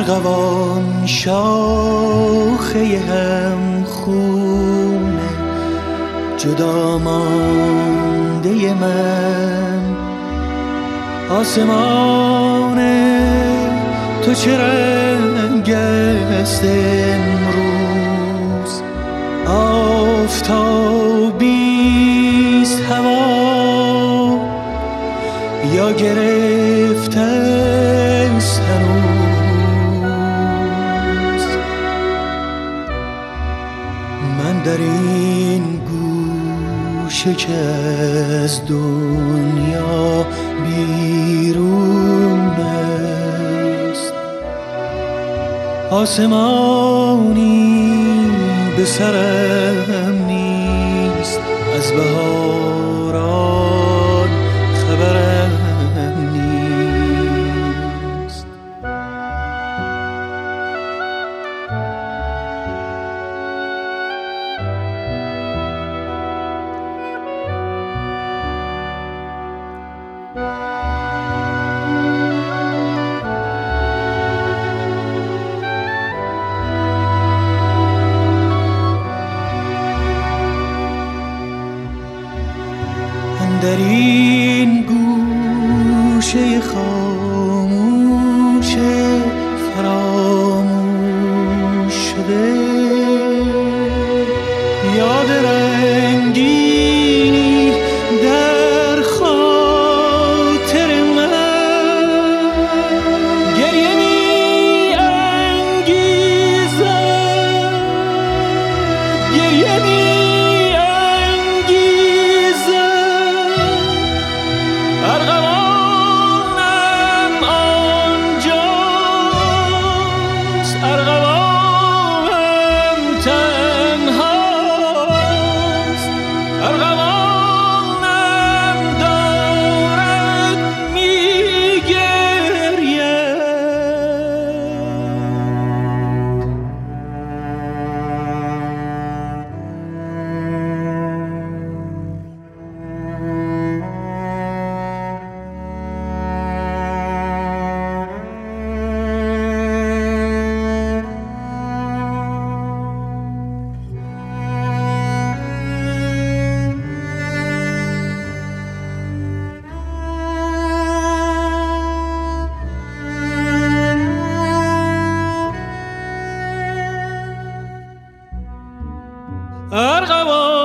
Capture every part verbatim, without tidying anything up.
ارغوان شاخه هم خونه جدا مانده من، آسمان تو چه رنگ است امروز؟ آفتابیست هوا یا گرفته است هنوز؟ من در این گوشه که از دنیا بیرون است، آسمانی به سرم نیست، از بهاران خبرم نیست. در این گوشه خاموش فراموش شده یاد رنگینی در خاطر من گریه می انگیزد، گریه می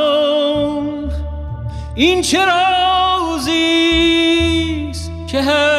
ارغوان این چه رازیست که